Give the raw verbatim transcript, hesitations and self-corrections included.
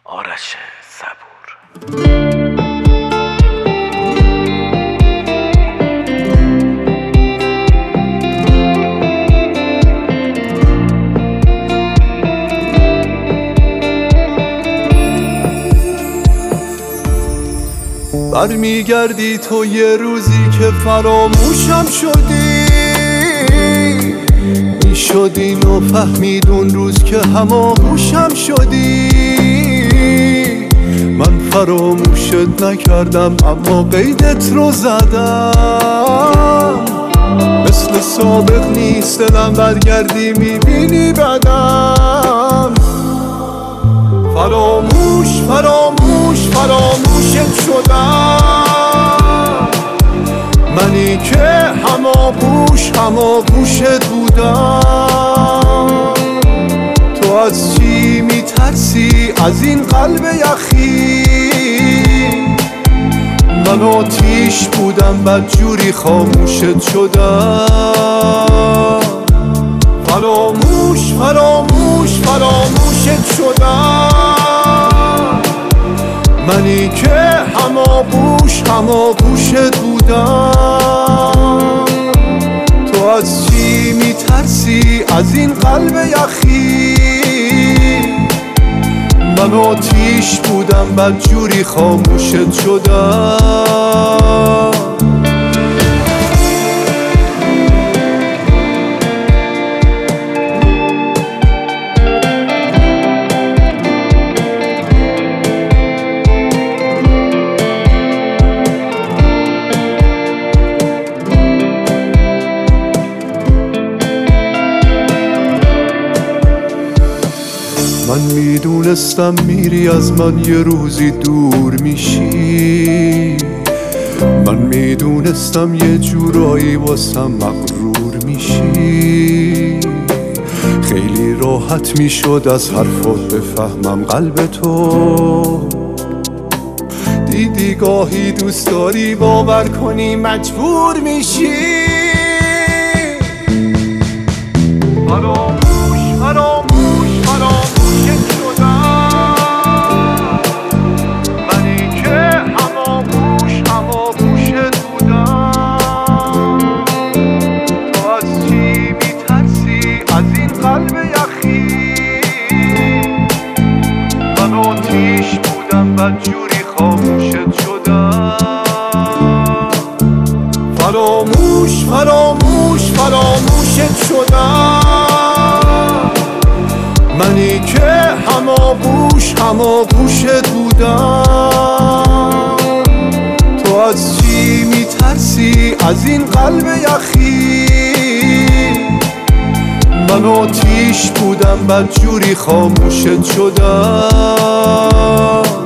آرش صبور. برمیگردی تو یه روزی که فراموشم شدی، میشد اینو فهمید اون روز که هماغوشم شدی. من فراموشت نکردم اما قیدت رو زدم، مثل سابق نیست دلم برگردی میبینی بدم. فراموش فراموش فراموشت شدم، منی که هماغوش هماغوشت بودم. تو از چی میترسی از این قلب یخی؟ من آتیش بودم بدجوری خاموشت شدم. فراموش فراموش فراموشت شدم، منی که هماغوش هماغوشت بودم. تو از چی میترسی از این قلب یخی؟ من آتیش بودم بدجوری خاموشت شدم. من میدونستم میری از من یه روزی دور میشی، من میدونستم یه جورایی واسم مغرور میشی. خیلی راحت میشد از حرفات بفهمم قلب تو، دیدی گاهی دوست داری باور کنی مجبور میشی. فراموش فراموش فراموشت شدم، منی که هماغوش هماغوشت بودم. تو از چی میترسی از این قلب یخی؟ من آتیش بودم بدجوری خاموشت شدم. فراموش فراموش فراموشت شدم، منی که هماغوش هماغوشت بودم. تو از چی میترسی از این قلب یخی؟ من آتیش بودم بدجوری خاموشت شدم.